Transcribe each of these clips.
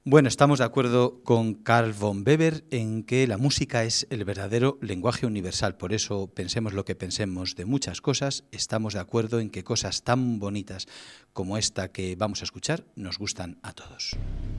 Bueno, estamos de acuerdo con Carl von Weber en que la música es el verdadero lenguaje universal. Por eso, pensemos lo que pensemos de muchas cosas, estamos de acuerdo en que cosas tan bonitas como esta que vamos a escuchar nos gustan a todos.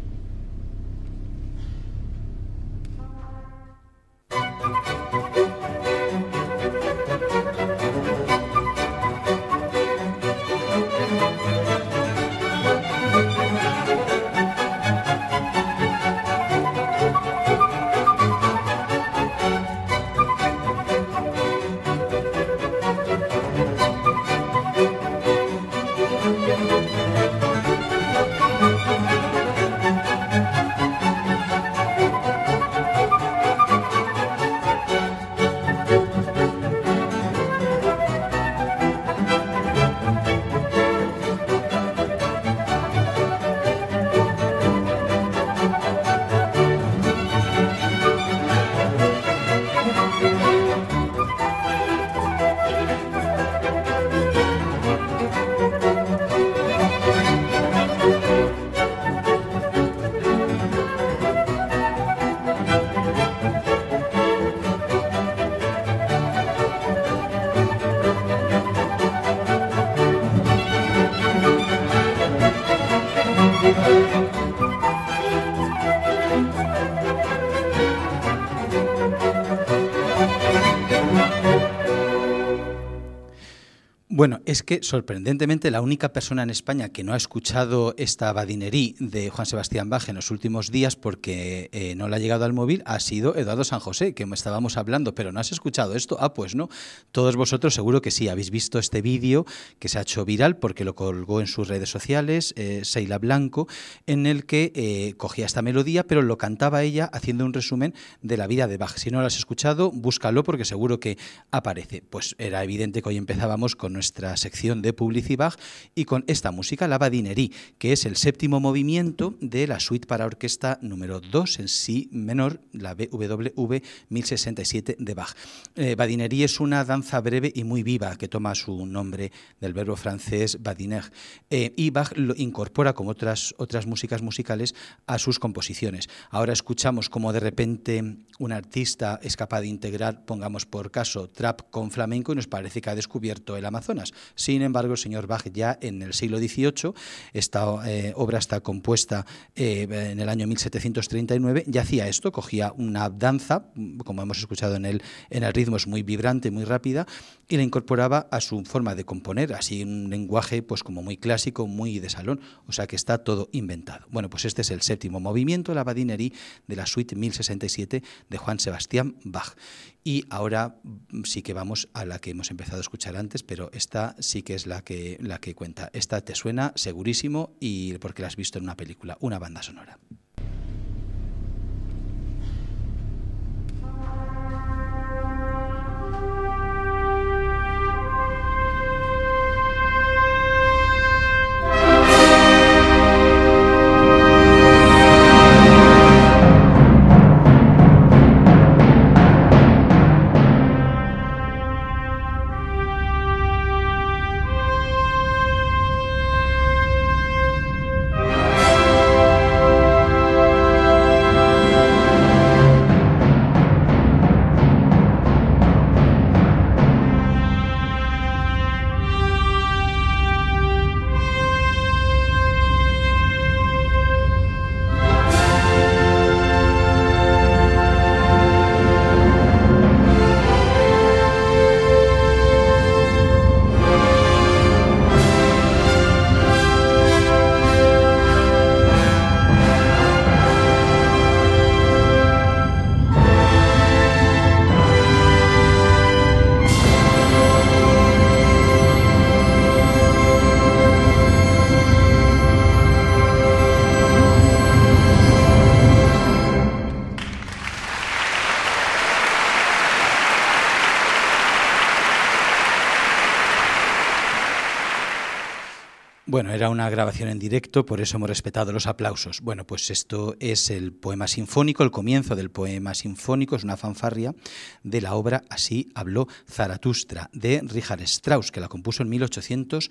Bueno, es que sorprendentemente la única persona en España que no ha escuchado esta badinerie de Juan Sebastián Bach en los últimos días porque no le ha llegado al móvil ha sido Eduardo San José, que estábamos hablando, pero ¿no has escuchado esto? Ah, pues no. Todos vosotros seguro que sí, habéis visto este vídeo que se ha hecho viral porque lo colgó en sus redes sociales, Seila Blanco, en el que cogía esta melodía, pero lo cantaba ella haciendo un resumen de la vida de Bach. Si no lo has escuchado, búscalo porque seguro que aparece. Pues era evidente que hoy empezábamos con nuestra sección de Publicibach y con esta música, la badinerie, que es el séptimo movimiento de la suite para orquesta número 2 en si menor, la BWV 1067 de Bach. Badinerie es una danza breve y muy viva que toma su nombre del verbo francés badiner, y Bach lo incorpora como otras músicas musicales a sus composiciones. Ahora escuchamos cómo de repente un artista es capaz de integrar, pongamos por caso, trap con flamenco y nos parece que ha descubierto el Amazonas. Sin embargo, el señor Bach ya en el siglo XVIII, esta obra está compuesta en el año 1739, ya hacía esto, cogía una danza, como hemos escuchado en el ritmo es muy vibrante, muy rápida, y la incorporaba a su forma de componer, así un lenguaje pues como muy clásico, muy de salón, o sea que está todo inventado. Bueno, pues este es el séptimo movimiento, la badinerie de la suite 1067 de Juan Sebastián Bach. Y ahora sí que vamos a la que hemos empezado a escuchar antes, pero esta sí que es la que cuenta. Esta te suena segurísimo y porque la has visto en una película, una banda sonora. Bueno, era una grabación en directo, por eso hemos respetado los aplausos. Bueno, pues esto es el poema sinfónico, el comienzo del poema sinfónico, es una fanfarria de la obra Así habló Zaratustra, de Richard Strauss, que la compuso en 1800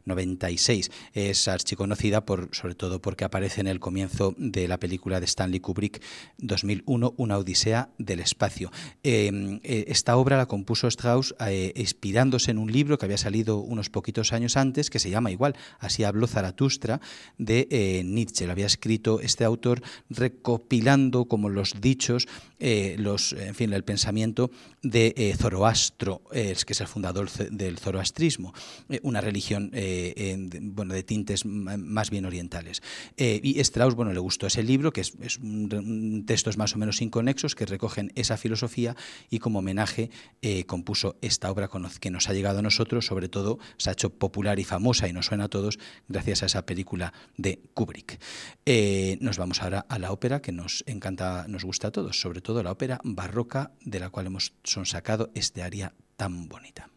96. Es archiconocida sobre todo porque aparece en el comienzo de la película de Stanley Kubrick 2001, Una odisea del espacio. Esta obra la compuso Strauss inspirándose en un libro que había salido unos poquitos años antes, que se llama igual, Así habló Zaratustra, de Nietzsche. Lo había escrito este autor recopilando como los dichos, el pensamiento de Zoroastro, que es el fundador del zoroastrismo, una religión de tintes más bien orientales. Y Strauss, le gustó ese libro, que es textos más o menos inconexos que recogen esa filosofía, y como homenaje compuso esta obra que nos ha llegado a nosotros, sobre todo se ha hecho popular y famosa y nos suena a todos gracias a esa película de Kubrick. Nos vamos ahora a la ópera que nos encanta, nos gusta a todos, sobre todo la ópera barroca, de la cual hemos sonsacado este aria tan bonita.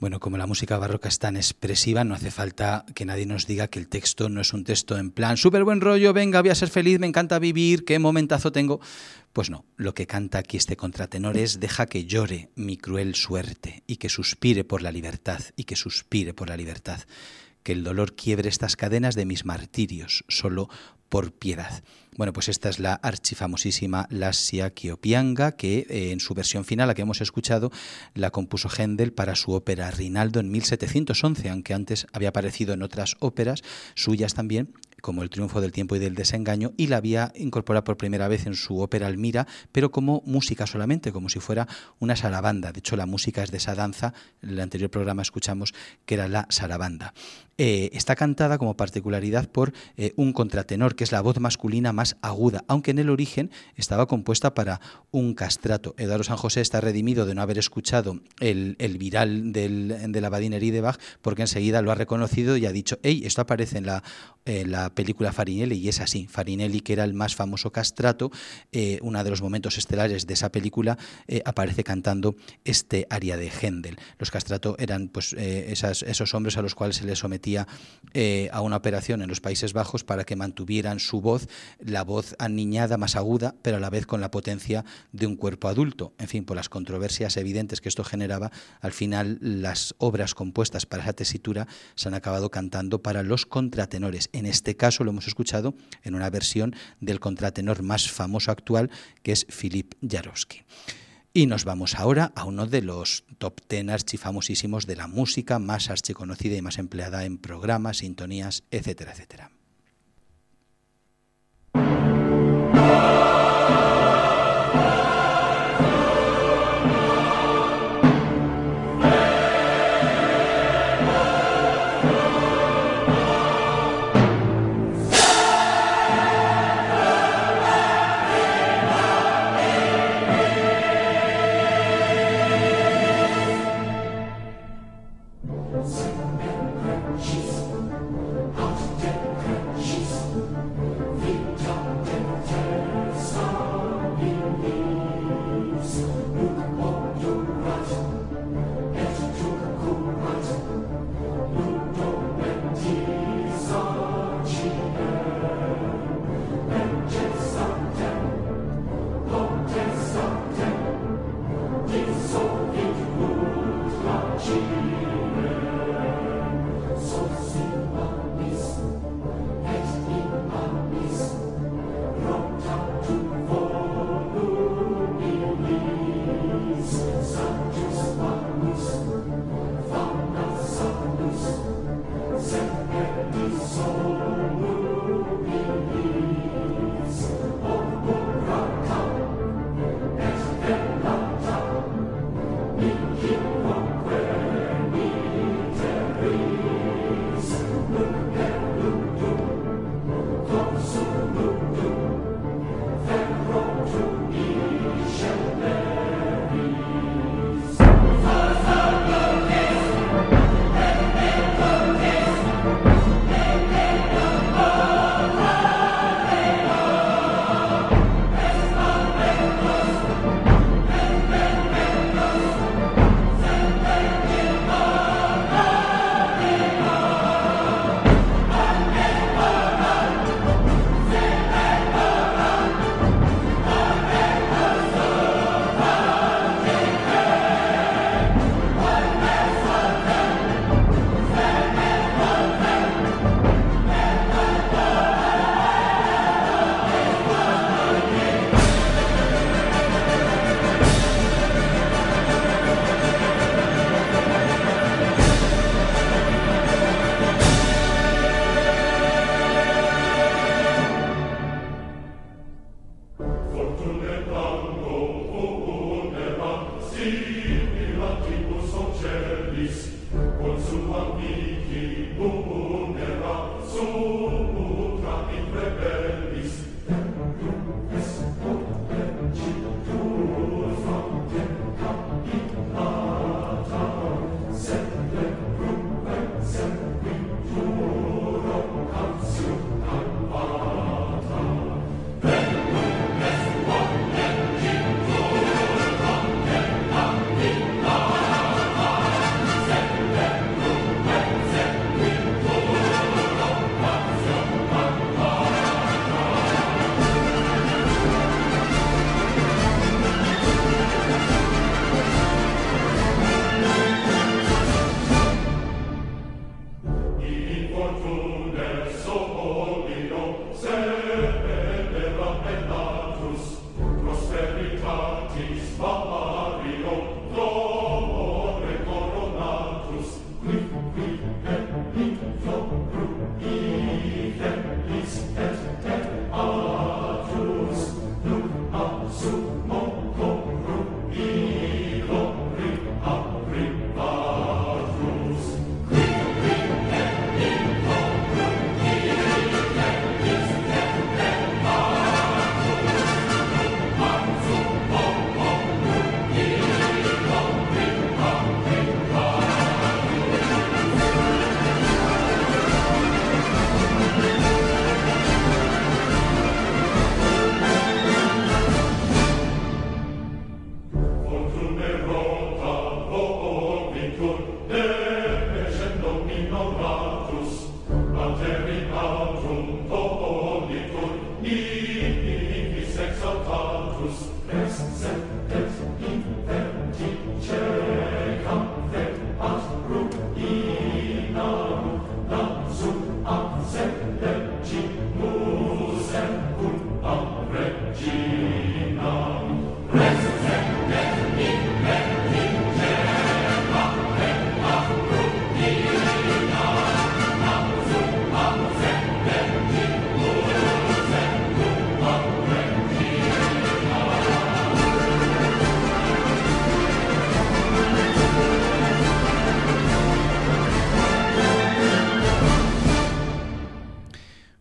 Bueno, como la música barroca es tan expresiva, no hace falta que nadie nos diga que el texto no es un texto en plan súper buen rollo, venga, voy a ser feliz, me encanta vivir, qué momentazo tengo. Pues no, lo que canta aquí este contratenor es: deja que llore mi cruel suerte y que suspire por la libertad, y que suspire por la libertad. Que el dolor quiebre estas cadenas de mis martirios, solo por piedad. Bueno, pues esta es la archifamosísima Lascia Chiopianga, que en su versión final, la que hemos escuchado, la compuso Händel para su ópera Rinaldo en 1711, aunque antes había aparecido en otras óperas suyas también, como El triunfo del tiempo y del desengaño, y la había incorporado por primera vez en su ópera Almira, pero como música solamente, como si fuera una sarabanda. De hecho, la música es de esa danza. En el anterior programa escuchamos que era la sarabanda. Está cantada como particularidad por un contratenor, que es la voz masculina más aguda, aunque en el origen estaba compuesta para un castrato. Eduardo San José está redimido de no haber escuchado el viral de la Badinerie de Bach, porque enseguida lo ha reconocido y ha dicho: «Hey, esto aparece en la película Farinelli», y es así. Farinelli, que era el más famoso castrato, uno de los momentos estelares de esa película, aparece cantando este aria de Händel. Los castrato eran pues esos hombres a los cuales se les sometía a una operación en los Países Bajos para que mantuvieran su voz, la voz aniñada, más aguda, pero a la vez con la potencia de un cuerpo adulto. En fin, por las controversias evidentes que esto generaba, al final las obras compuestas para esa tesitura se han acabado cantando para los contratenores. En este caso lo hemos escuchado en una versión del contratenor más famoso actual, que es Philippe Jarovsky. Y nos vamos ahora a uno de los top 10 archifamosísimos de la música, más archiconocida y más empleada en programas, sintonías, etcétera, etcétera.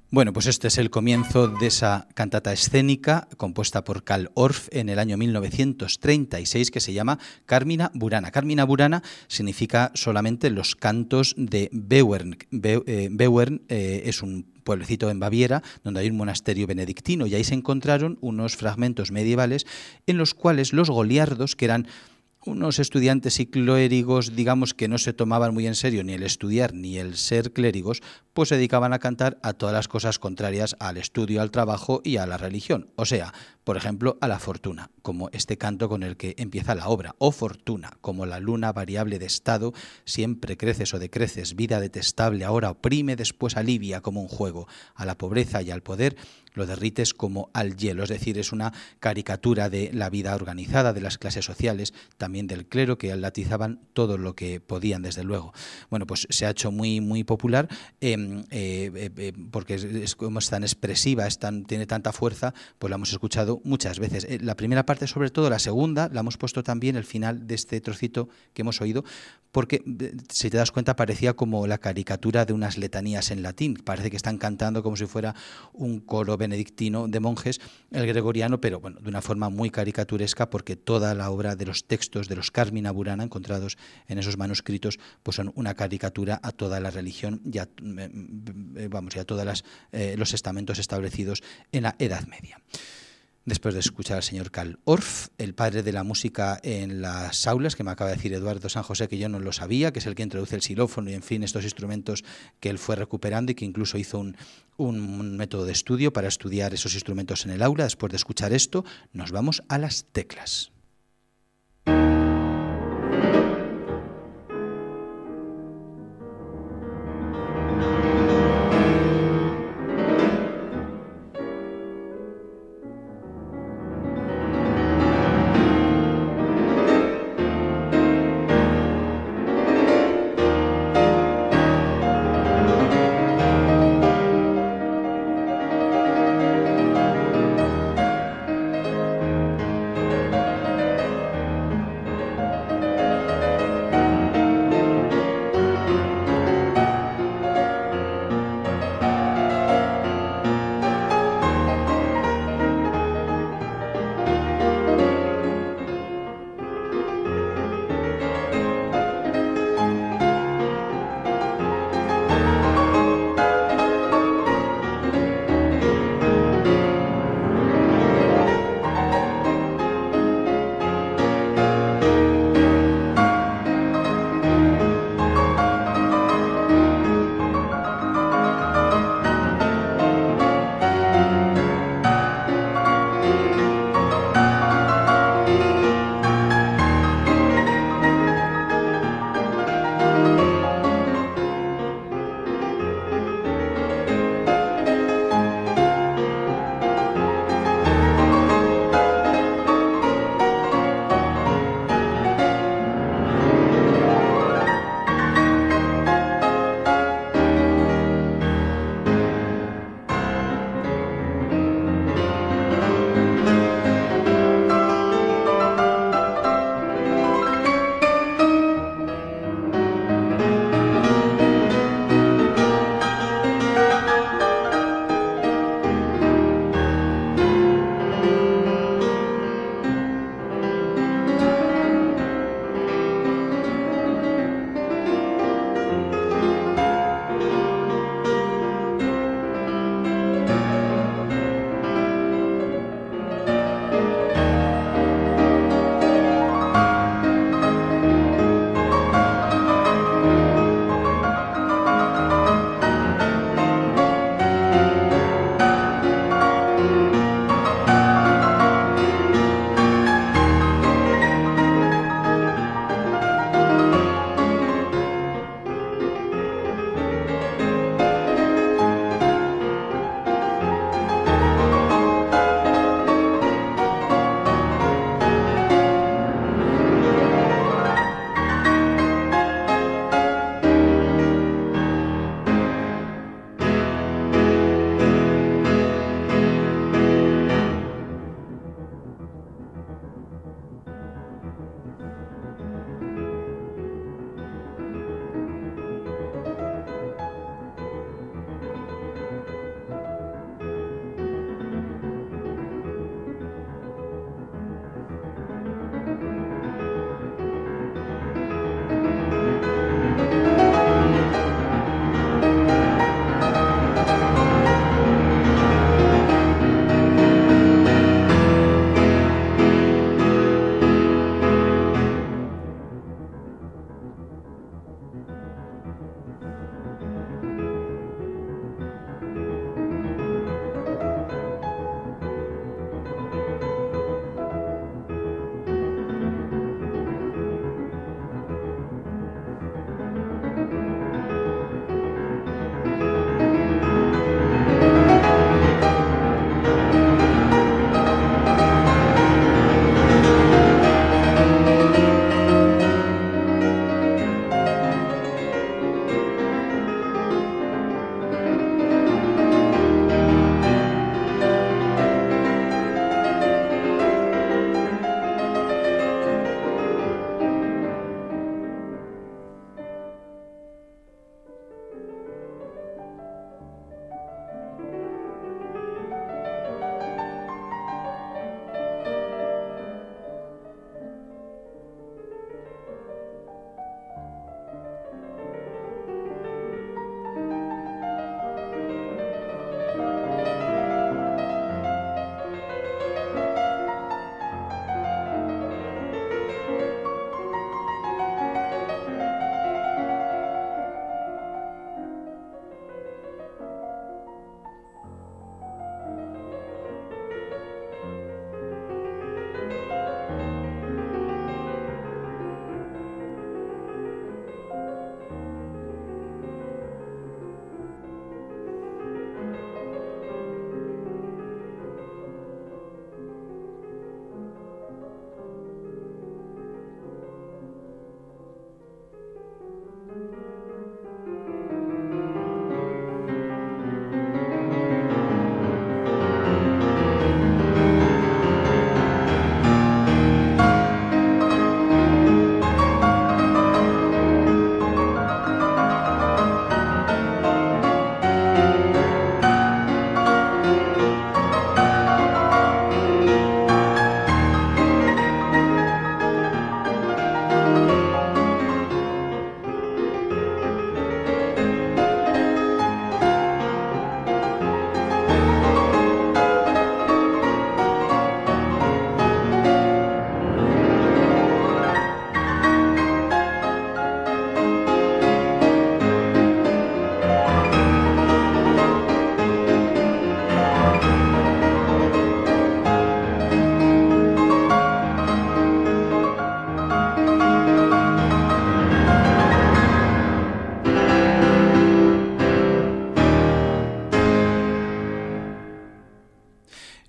Bueno, pues este es el comienzo de esa cantata escénica compuesta por Carl Orff en el año 1936 que se llama Carmina Burana. Carmina Burana significa solamente los cantos de Beuern. Beuern es un pueblecito en Baviera donde hay un monasterio benedictino y ahí se encontraron unos fragmentos medievales en los cuales los goliardos, que eran unos estudiantes y clérigos, digamos, que no se tomaban muy en serio ni el estudiar ni el ser clérigos, pues se dedicaban a cantar a todas las cosas contrarias al estudio, al trabajo y a la religión. O sea, por ejemplo, a la fortuna, como este canto con el que empieza la obra. O fortuna, como la luna variable de estado, siempre creces o decreces, vida detestable, ahora oprime, después alivia como un juego. A la pobreza y al poder lo derrites como al hielo, es decir, es una caricatura de la vida organizada, de las clases sociales, también del clero, que latizaban todo lo que podían, desde luego. Bueno, pues se ha hecho muy, muy popular porque como es tan expresiva, tiene tanta fuerza, pues la hemos escuchado muchas veces. La primera parte, sobre todo, la segunda, la hemos puesto también, el final de este trocito que hemos oído, porque, si te das cuenta, parecía como la caricatura de unas letanías en latín. Parece que están cantando como si fuera un coro benedictino de monjes, el gregoriano, pero bueno, de una forma muy caricaturesca, porque toda la obra de los textos de los Carmina Burana encontrados en esos manuscritos pues son una caricatura a toda la religión y a todos los estamentos establecidos en la Edad Media. Después de escuchar al señor Carl Orff, el padre de la música en las aulas, que me acaba de decir Eduardo San José, que yo no lo sabía, que es el que introduce el xilófono y, en fin, estos instrumentos que él fue recuperando y que incluso hizo un método de estudio para estudiar esos instrumentos en el aula. Después de escuchar esto, nos vamos a las teclas.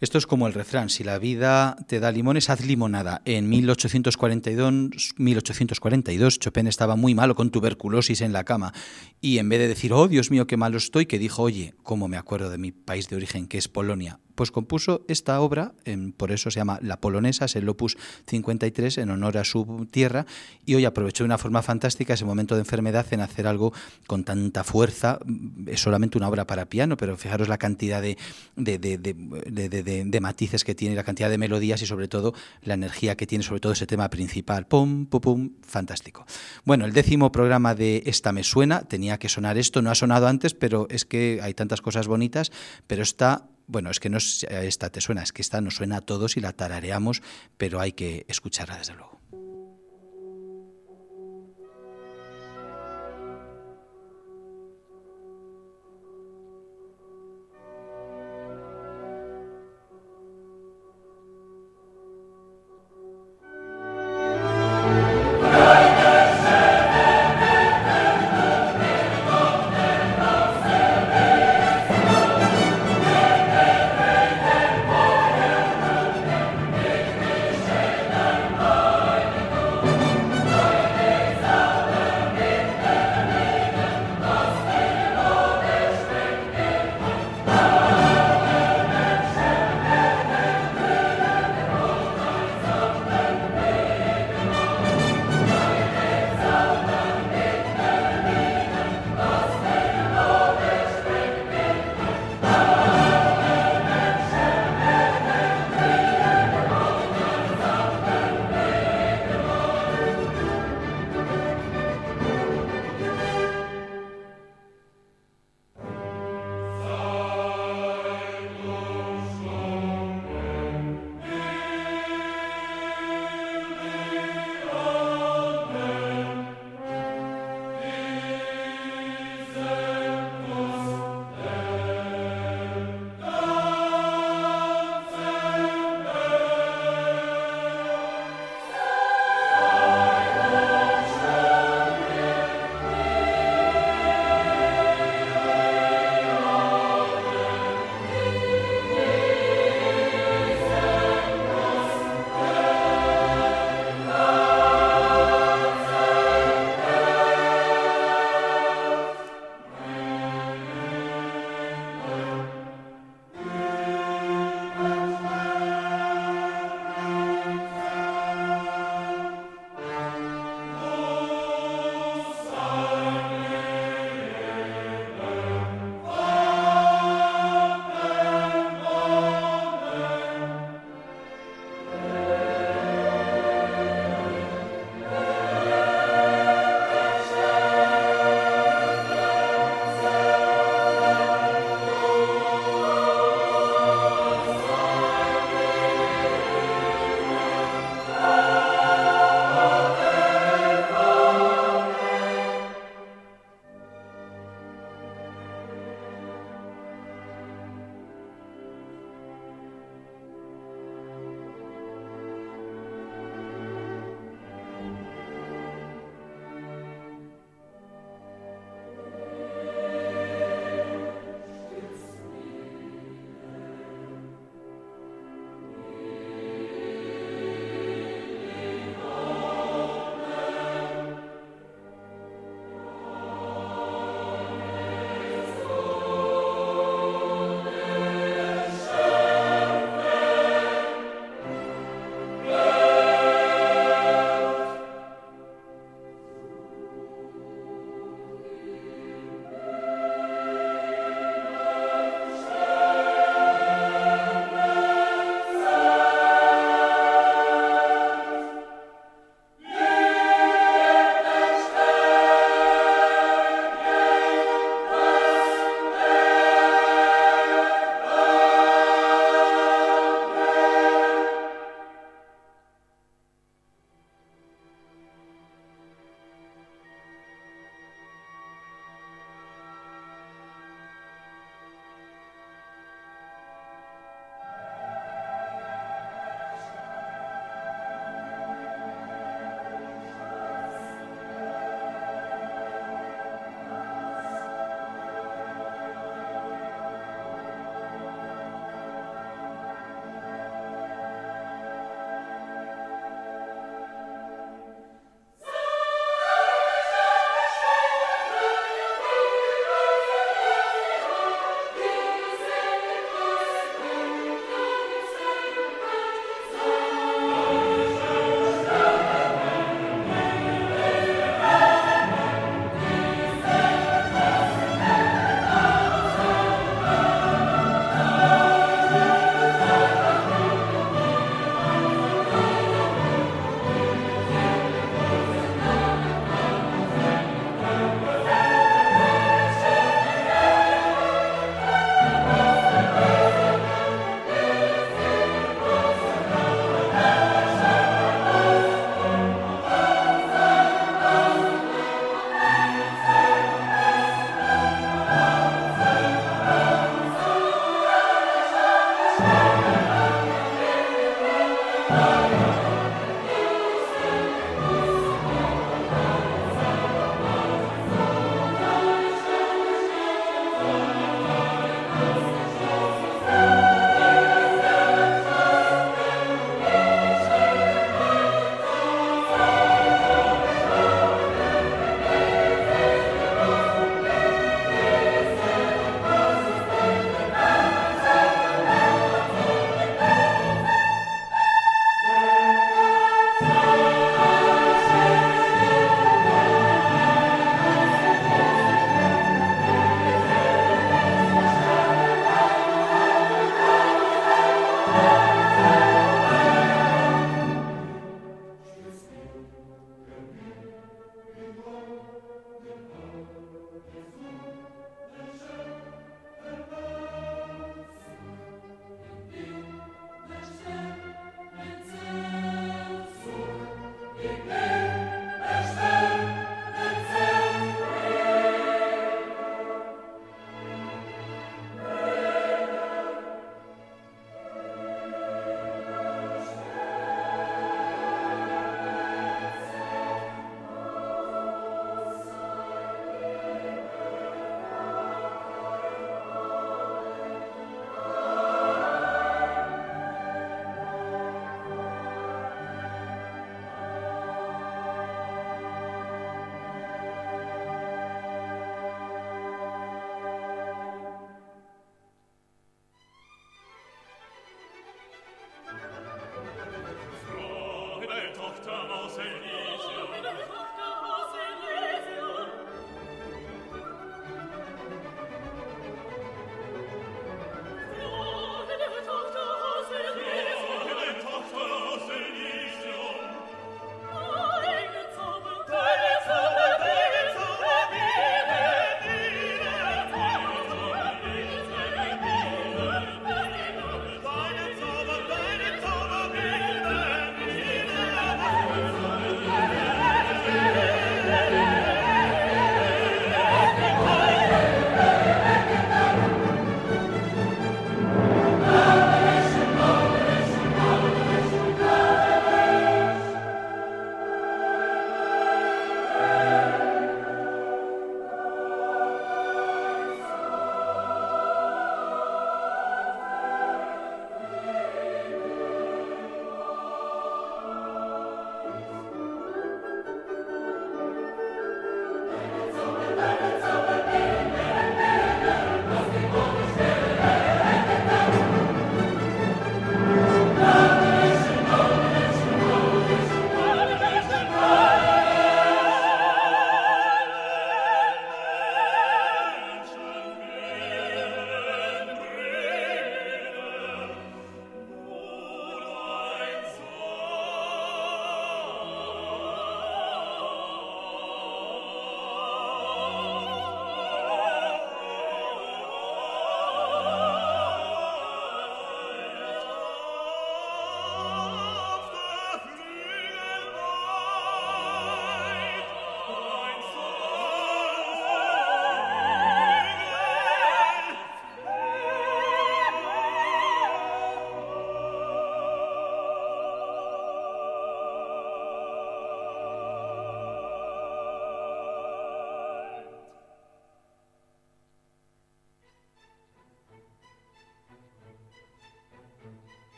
Esto es como el refrán, si la vida te da limones, haz limonada. En 1842 Chopin estaba muy malo con tuberculosis en la cama y en vez de decir, oh Dios mío, qué malo estoy, que dijo, oye, cómo me acuerdo de mi país de origen, que es Polonia. Pues compuso esta obra, por eso se llama La Polonesa, es el Opus 53, en honor a su tierra, y hoy aprovechó de una forma fantástica ese momento de enfermedad en hacer algo con tanta fuerza. Es solamente una obra para piano, pero fijaros la cantidad de matices que tiene, la cantidad de melodías y sobre todo la energía que tiene, sobre todo ese tema principal. Pum, pum, pum, fantástico. Bueno, el 10º programa de Esta me suena, tenía que sonar esto, no ha sonado antes, pero es que hay tantas cosas bonitas, pero esta... Bueno, es que no es esta te suena, es que esta nos suena a todos y la tarareamos, pero hay que escucharla desde luego.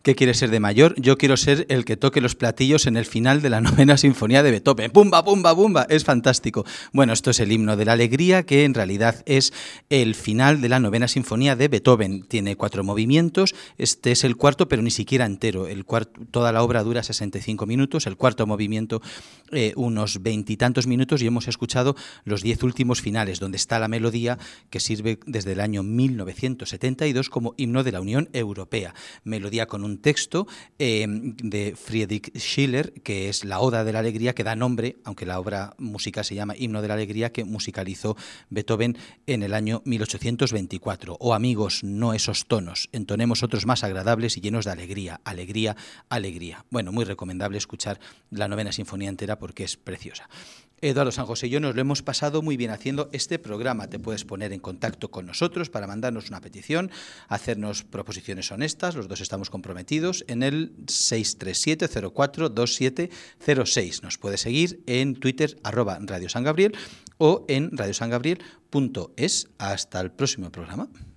¿Qué quieres ser de mayor? Yo quiero ser el que toque los platillos en el final de la novena sinfonía de Beethoven. ¡Pumba, pumba, pumba! Es fantástico. Bueno, esto es el himno de la alegría, que en realidad es el final de la novena sinfonía de Beethoven. Tiene 4 movimientos. Este es el cuarto, pero ni siquiera entero. Toda la obra dura 65 minutos. El cuarto movimiento unos 20 y tantos minutos, y hemos escuchado los 10 últimos finales, donde está la melodía que sirve desde el año 1972 como himno de la Unión Europea. Melodía con un texto de Friedrich Schiller, que es la Oda de la Alegría, que da nombre, aunque la obra musical se llama Himno de la Alegría, que musicalizó Beethoven en el año 1824. Oh amigos, no esos tonos, entonemos otros más agradables y llenos de alegría, alegría, alegría. Bueno, muy recomendable escuchar la novena sinfonía entera porque es preciosa. Eduardo San José y yo nos lo hemos pasado muy bien haciendo este programa. Te puedes poner en contacto con nosotros para mandarnos una petición, hacernos proposiciones honestas, los dos estamos comprometidos, en el 637-042706. Nos puedes seguir en Twitter, @Radio San Gabriel, o en radiosangabriel.es. Hasta el próximo programa.